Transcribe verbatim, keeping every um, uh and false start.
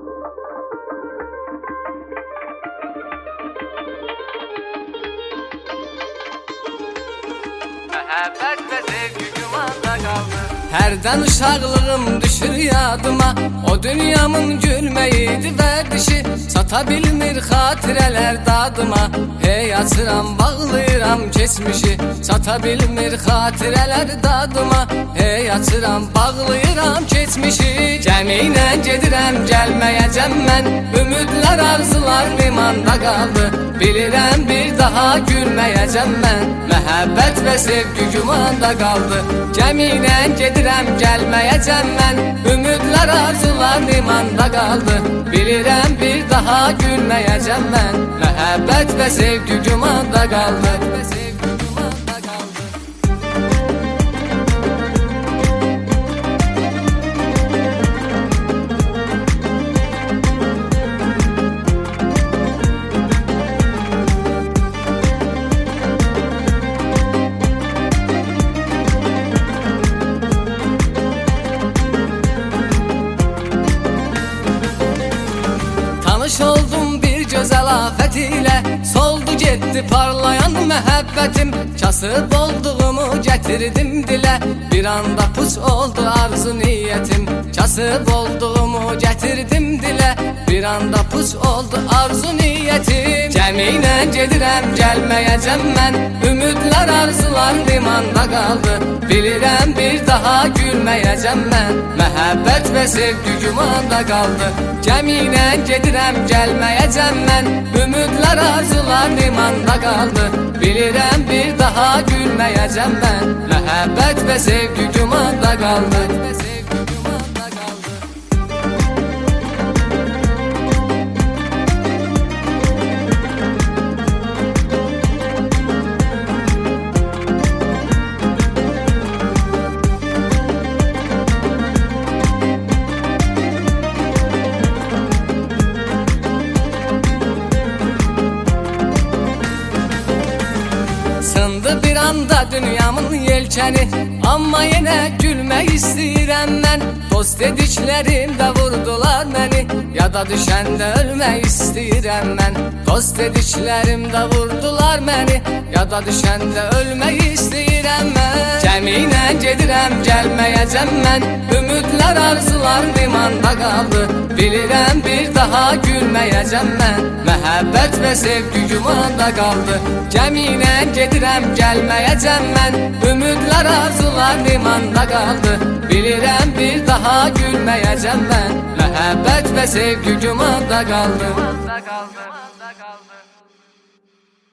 Məhəbbət və sevgi gümanda qaldı. Hərdən uşaqlığım düşür yadıma, o dünyamın gülməyidi vərdişi, sata bilmir xatirələr dadıma. Hey açıram, bağlayıram keçmişi, sata bilmir xatirələr dadıma. Hey açıram, bağlayıram keçmişi. Gəmi ilə gedirəm, gəlməyəcəm mən, ümidlər, arzular limanda qaldı. Bilirəm bir daha gülməyəcəm mən, məhəbbət və sevgi gümanda qaldı. Gəmi ilə gedirəm, gəlməyəcəm mən, ümidlər, arzular limanda qaldı. Bilirəm bir daha gülməyəcəm mən, məhəbbət və sevgi gümanda qaldı. Tanış oldum bir gözəl afət ilə, soldu getdi parlayan məhəbbətim. Kasıb olduğumu gətirdim dilə, bir anda puç oldu arzu niyyətim. Kasıb olduğumu gətirdim dilə, bir anda puç oldu arzu niyyətim. Gəmi ilə gedirəm, gəlməyəcəm mən, ümidlər, arzular limanda qaldı. Bilirəm bir daha gülməyəcəm mən, məhəbbət və sevgi gümanda qaldı. Gəmi ilə gedirəm, gəlməyəcəm mən, ümidlər, arzular limanda qaldı. Bilirəm bir daha gülməyəcəm mən, məhəbbət və sevgi gümanda qaldı. Sındı bir anda dünyamın yelkəni, amma yenə gülmək istəyirəm mən. Dost dediklərimdə vurdular məni, yada düşəndə ölmək istəyirəm mən. Dost dediklərimdə vurdular məni, yada düşəndə ölmək istəyirəm mən. Gəmi ilə gedirəm, gəlməyəcəm mən, ümidlər, arzular limanda qaldı. Bilirəm bir daha gülməyəcəm mən, məhəbbət və sevgi gümanda qaldı. Gəmi ilə gedirəm, gəlməyəcəm mən, ümidlər, arzular limanda qaldı. Bilirəm bir daha gülməyəcəm mən, məhəbbət və sevgi gümanda qaldı.